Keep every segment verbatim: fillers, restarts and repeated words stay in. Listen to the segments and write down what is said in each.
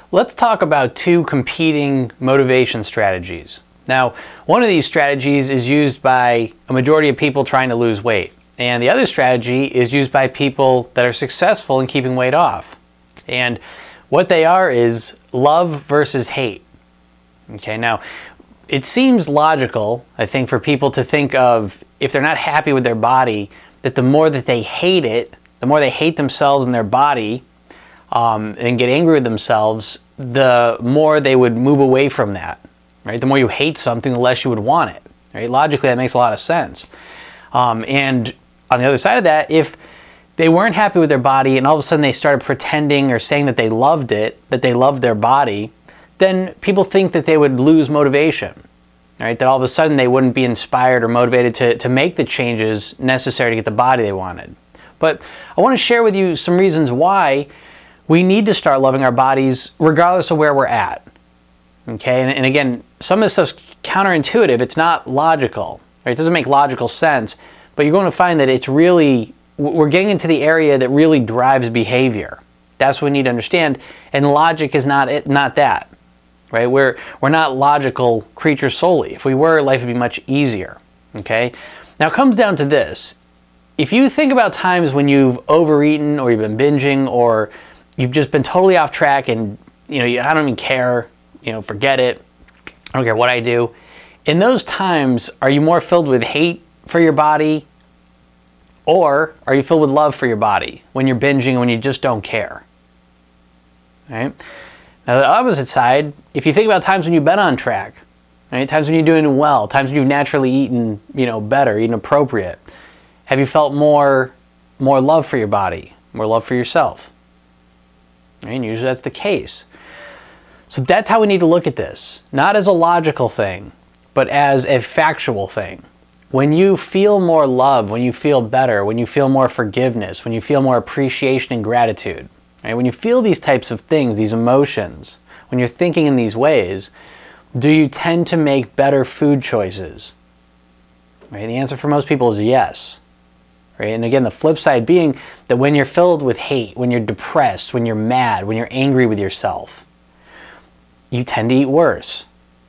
Let's talk about two competing motivation strategies. Now, one of these strategies is used by a majority of people trying to lose weight, and the other strategy is used by people that are successful in keeping weight off. And what they are is love versus hate. Okay, now, it seems logical, I think, for people to think of, if they're not happy with their body, that the more that they hate it, the more they hate themselves and their body, um, and get angry with themselves, the more they would move away from that. Right? The more you hate something, the less you would want it. Right? Logically, that makes a lot of sense. Um, and on the other side of that, if they weren't happy with their body and all of a sudden they started pretending or saying that they loved it, that they loved their body, then people think that they would lose motivation. Right? That all of a sudden they wouldn't be inspired or motivated to, to make the changes necessary to get the body they wanted. But I want to share with you some reasons why we need to start loving our bodies regardless of where we're at. Okay, and, and again, some of this stuff's counterintuitive. It's not logical. Right? It doesn't make logical sense, but you're going to find that it's really, we're getting into the area that really drives behavior. That's what we need to understand, and logic is not it, not that. Right? We're, we're not logical creatures solely. If we were, life would be much easier. Okay? Now it comes down to this. If you think about times when you've overeaten or you've been binging or you've just been totally off track and, you know, you, I don't even care, you know, forget it, I don't care what I do. In those times, are you more filled with hate for your body, or are you filled with love for your body when you're binging and when you just don't care? Right? Now the opposite side, if you think about times when you've been on track, right, times when you're doing well, times when you've naturally eaten, you know, better, eaten appropriate, have you felt more, more love for your body, more love for yourself? And usually that's the case. So that's how we need to look at this. Not as a logical thing, but as a factual thing. When you feel more love, when you feel better, when you feel more forgiveness, when you feel more appreciation and gratitude, right? When you feel these types of things, these emotions, when you're thinking in these ways, do you tend to make better food choices? Right? The answer for most people is yes. Right? And again, the flip side being that when you're filled with hate, when you're depressed, when you're mad, when you're angry with yourself, you tend to eat worse.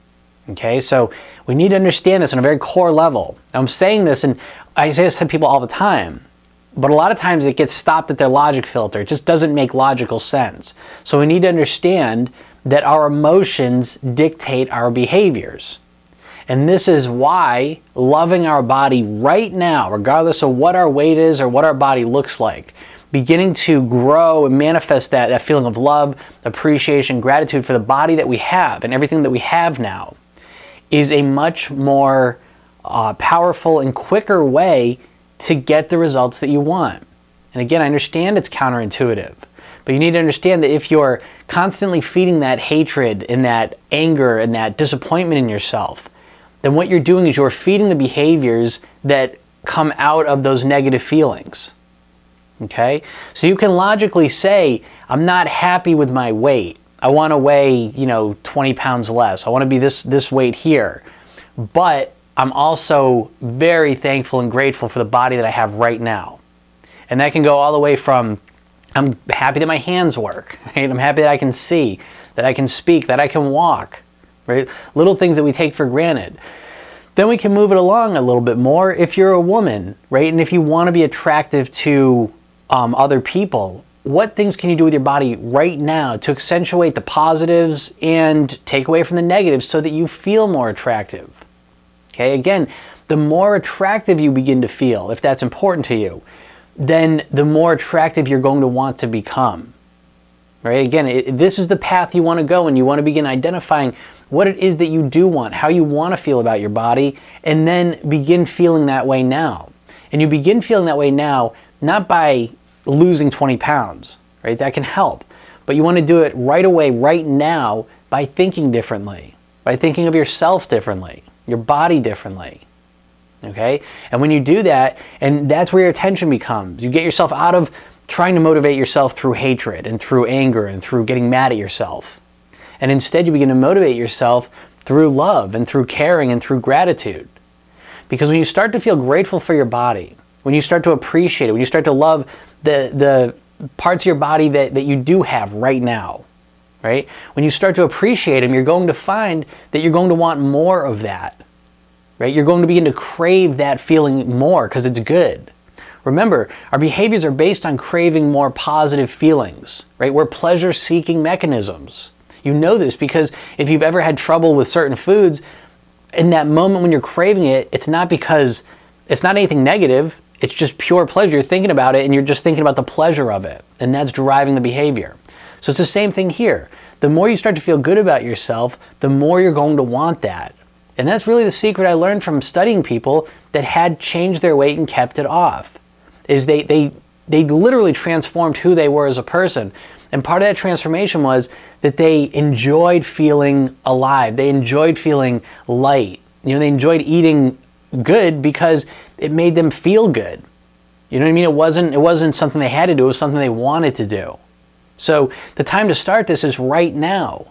Okay, so we need to understand this on a very core level. I'm saying this, and I say this to people all the time, but a lot of times it gets stopped at their logic filter. It just doesn't make logical sense. So we need to understand that our emotions dictate our behaviors. And this is why loving our body right now, regardless of what our weight is or what our body looks like, beginning to grow and manifest that, that feeling of love, appreciation, gratitude for the body that we have and everything that we have now, is a much more uh, powerful and quicker way to get the results that you want. And again, I understand it's counterintuitive, but you need to understand that if you're constantly feeding that hatred and that anger and that disappointment in yourself, then what you're doing is you're feeding the behaviors that come out of those negative feelings. Okay? So you can logically say, I'm not happy with my weight. I want to weigh, you know, twenty pounds less. I want to be this, this weight here. But I'm also very thankful and grateful for the body that I have right now. And that can go all the way from, I'm happy that my hands work. Right? I'm happy that I can see, that I can speak, that I can walk. Right? Little things that we take for granted. Then we can move it along a little bit more if you're a woman, right? And if you want to be attractive to um, other people, what things can you do with your body right now to accentuate the positives and take away from the negatives so that you feel more attractive? Okay, again, the more attractive you begin to feel, if that's important to you, then the more attractive you're going to want to become. Right? Again, it, this is the path you want to go, and you want to begin identifying what it is that you do want, how you want to feel about your body, and then begin feeling that way now. And you begin feeling that way now, not by losing twenty pounds, right? That can help. But you want to do it right away, right now, by thinking differently, by thinking of yourself differently, your body differently. Okay? And when you do that, and that's where your attention becomes, you get yourself out of trying to motivate yourself through hatred and through anger and through getting mad at yourself. And instead you begin to motivate yourself through love and through caring and through gratitude. Because when you start to feel grateful for your body, when you start to appreciate it, when you start to love the, the parts of your body that, that you do have right now, right? When you start to appreciate them, you're going to find that you're going to want more of that, right? You're going to begin to crave that feeling more because it's good. Remember, our behaviors are based on craving more positive feelings, right? We're pleasure-seeking mechanisms. You know this because if you've ever had trouble with certain foods, in that moment when you're craving it, it's not because, it's not anything negative, it's just pure pleasure. You're thinking about it and you're just thinking about the pleasure of it, and that's driving the behavior. So it's the same thing here. The more you start to feel good about yourself, the more you're going to want that. And that's really the secret I learned from studying people that had changed their weight and kept it off. Is they, they, they literally transformed who they were as a person. And part of that transformation was that they enjoyed feeling alive. They enjoyed feeling light. You know, they enjoyed eating good because it made them feel good. You know what I mean? It wasn't, it wasn't something they had to do, it was something they wanted to do. So the time to start this is right now.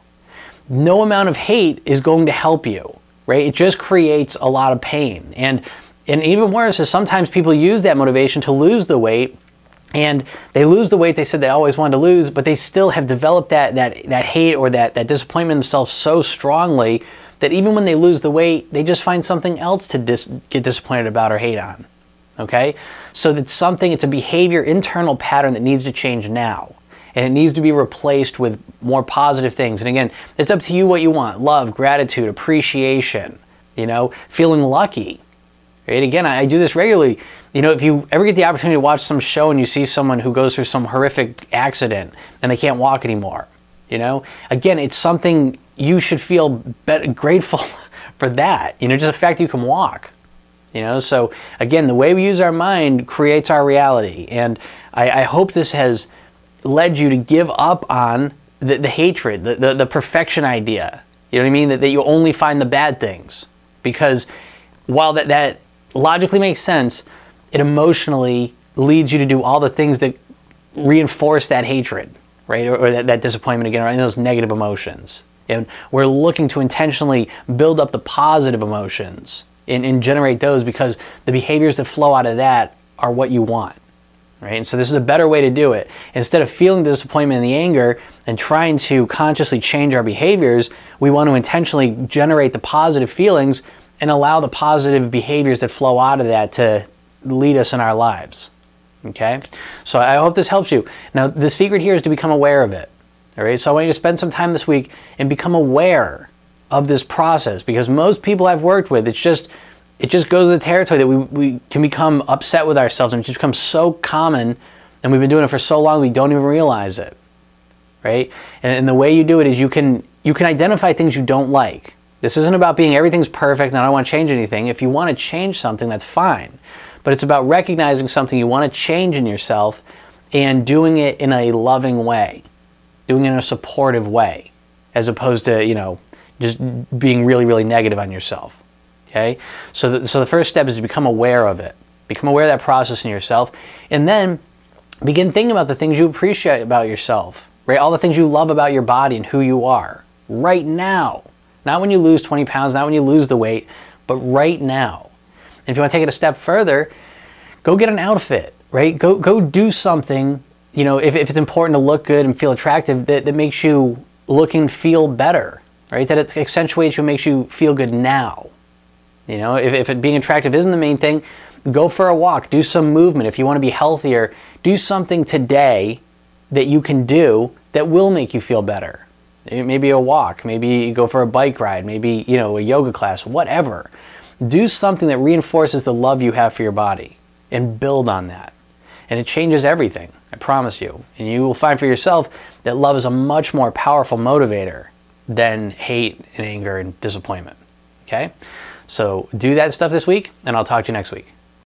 No amount of hate is going to help you, right? It just creates a lot of pain. And And even worse is sometimes people use that motivation to lose the weight, and they lose the weight they said they always wanted to lose, but they still have developed that that that hate or that, that disappointment in themselves so strongly that even when they lose the weight, they just find something else to dis get disappointed about or hate on. Okay? So that's something, it's a behavior, internal pattern that needs to change now. And it needs to be replaced with more positive things. And again, it's up to you what you want. Love, gratitude, appreciation, you know, feeling lucky. Right? Again, I, I do this regularly. You know, if you ever get the opportunity to watch some show and you see someone who goes through some horrific accident and they can't walk anymore, you know, again, it's something you should feel be- grateful for that. You know, just the fact that you can walk. You know, so again, the way we use our mind creates our reality. And I, I hope this has led you to give up on the, the hatred, the, the, the perfection idea. You know what I mean? That, that you only find the bad things. Because while that, that logically makes sense, it emotionally leads you to do all the things that reinforce that hatred, right? Or, or that, that disappointment again, or any of those negative emotions. And we're looking to intentionally build up the positive emotions and, and generate those, because the behaviors that flow out of that are what you want, right? And so this is a better way to do it. Instead of feeling the disappointment and the anger and trying to consciously change our behaviors, we want to intentionally generate the positive feelings and allow the positive behaviors that flow out of that to lead us in our lives. Okay? So I hope this helps you. Now, the secret here is to become aware of it. All right? So I want you to spend some time this week and become aware of this process, because most people I've worked with, it's just it just goes to the territory that we, we can become upset with ourselves, and it just becomes so common, and we've been doing it for so long we don't even realize it. Right? And, and the way you do it is you can you can identify things you don't like. This isn't about being everything's perfect and I don't want to change anything. If you want to change something, that's fine. But it's about recognizing something you want to change in yourself and doing it in a loving way, doing it in a supportive way, as opposed to, you know, just being really, really negative on yourself. Okay? So the, so the first step is to become aware of it. Become aware of that process in yourself, and then begin thinking about the things you appreciate about yourself, right? All the things you love about your body and who you are right now. Not when you lose twenty pounds, not when you lose the weight, but right now. And if you want to take it a step further, go get an outfit, right? Go go do something, you know, if, if it's important to look good and feel attractive, that, that makes you look and feel better, right? That it accentuates you and makes you feel good now. You know, if, if it being attractive isn't the main thing, go for a walk, do some movement. If you want to be healthier, do something today that you can do that will make you feel better. Maybe a walk, maybe you go for a bike ride, maybe, you know, a yoga class, whatever. Do something that reinforces the love you have for your body and build on that. And it changes everything, I promise you. And you will find for yourself that love is a much more powerful motivator than hate and anger and disappointment. Okay? So do that stuff this week, and I'll talk to you next week.